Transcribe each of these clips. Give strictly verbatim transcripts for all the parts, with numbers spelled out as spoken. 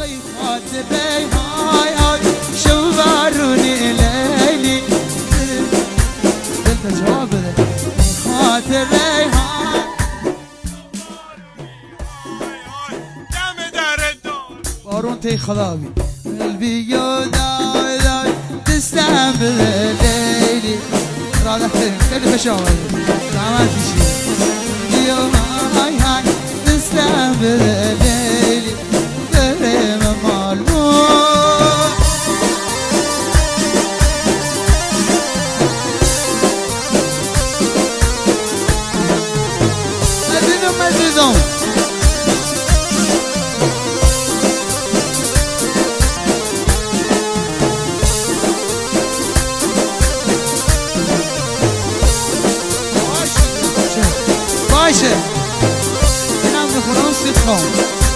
ای خاطره های های شو بارونی لیلی دلتا جواب بده خاطره های دم در دار بارون تی خدا بی قلبی یادای دای دستم بده لیلی راده خیلی خیلی خوش آمده زحمت کشید یا های های دستم بده لیلی برم مالون مزیدم مزیدم باشه اینم بخونم سیت خواهم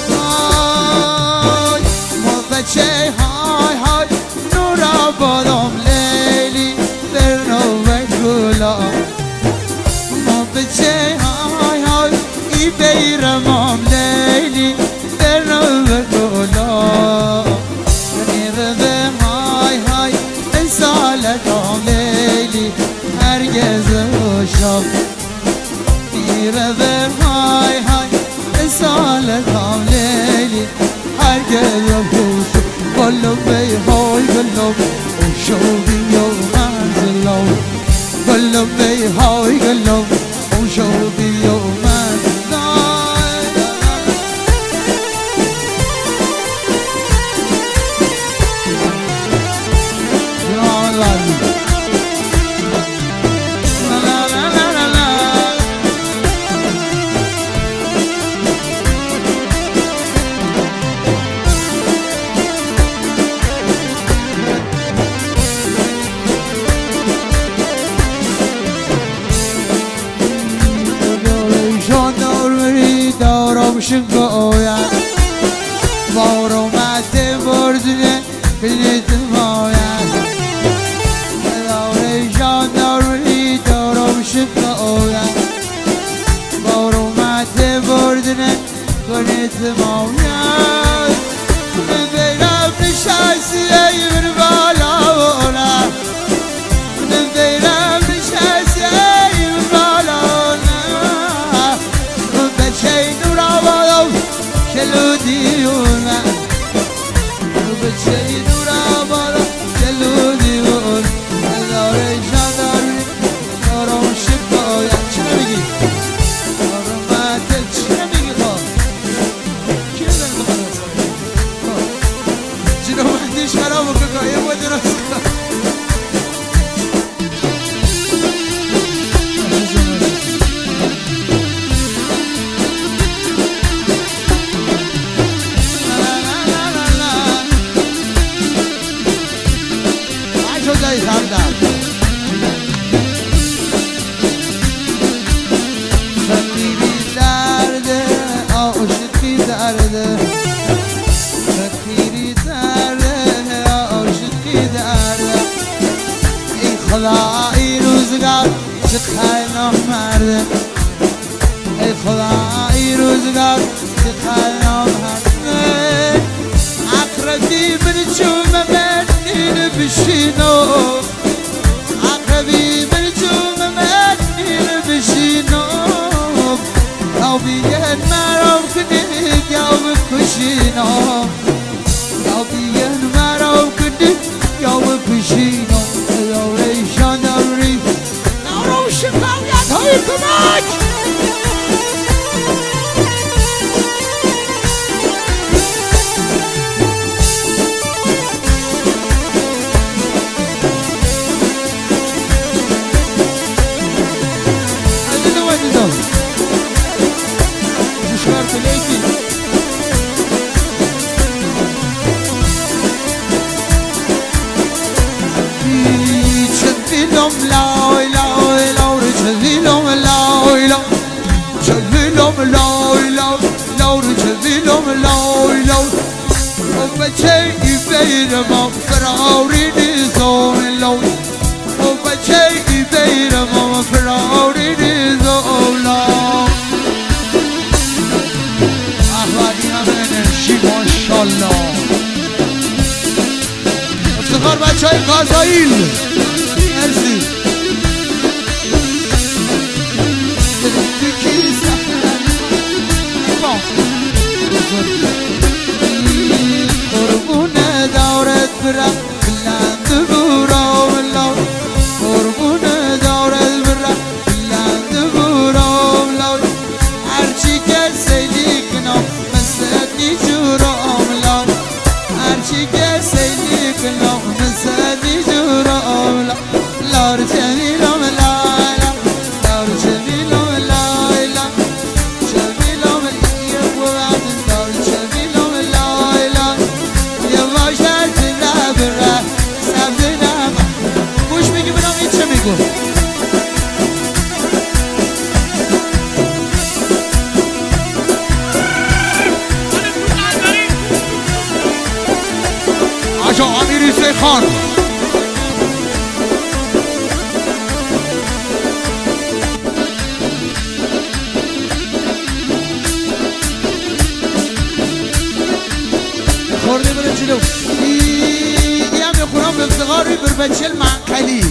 آی ما بچه های های نورا بادم لیلی برنو و گلا ما بچه های های ای بیرمام لیلی برنو و گلا نیره به های های انسالتام لیلی هرگز شب میره به های های سالتام لیلی هرگز بوشو گلو بی های گلو بوشو بیو منزلو گلو بی های گلو بوشو بیو منزلو شنگویان بار اومده بردونه بلیت ماین داره جانداری دارم شنگویان بار اومده بردونه بلیت ماین بیرم نشستی ایمن بالا اولا بیرم نشستی ایمن بالا اولا بچه کلودی اونا بچه دورا بالا کلودی اون داره جانداری دارم شکایت چی نمیگی؟ دارم مدل چی نمیگی خواه؟ کی دارم بخواه؟ جنو مهدیش خراب بکن یه با درست کن فقیری درده عاشقی درده فقیری درده عاشقی درده ای خدا ای روزگار چه خیلی نامرده ای خدا ای روزگار چه خیلی نامرده اقربی من چوم من اینو بشینو عقبی من جوم من اینو بشینم یا بیگن مرام کنی یا بکشینم یا بیگن مرام کنی یا بکشینم یا ریشان داری نارو شکایت های کمک لا لا لا رجلي لهم لا لا رجلي لهم لا لا لا رجلي لهم لا لا وبشيء بين ما فراري نزول لو وبشيء بين ما فراري نزول أحوالي من الشي ما شاء الله بچه های کازاییل مرسی قربون دورت برم بلند برا ولا قربون دورت برم بلند برا ولا هرچی که سیلی کنم مسدی جورا ولا هرچی که سیلی کنم مسدی جورا ولا لار جمیلا ولا لار جمیلا ولا جمیلا ولا وعد لار جمیلا ولا یواش در برا سبنا گوش میگی بنام این چه میگو آجا امیری خان خورده بره جلو ای هم میخورم به افتقاری بر بچه المعقلی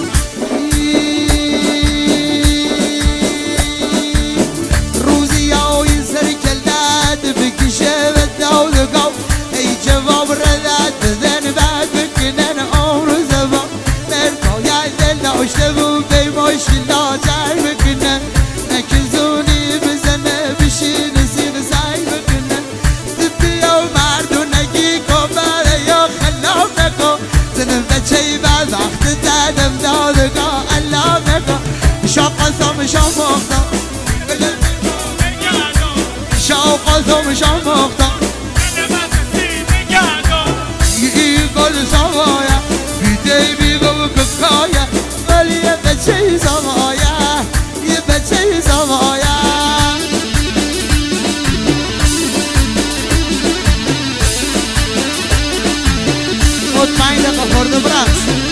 روزی های سر کلدد بکشه به دولگاو ای جواب ردد بزن بعد بکنن عمر زبان مرکای دل داشته بود بیماش لاجر بکنن نکزونی بزنه بشین سین سعی بکنن دبیا مردونگی کبر یا خلاف نکن زنم بچه بعد وقت دادم دادگاه الله نکن شاق قسم شام مختم شاق قسم شام مختم یه گل سوایا بیده بیگو ککایا ولی یه بچه سوایا یه بچه سوایا مطمئن دقیقه خورده برست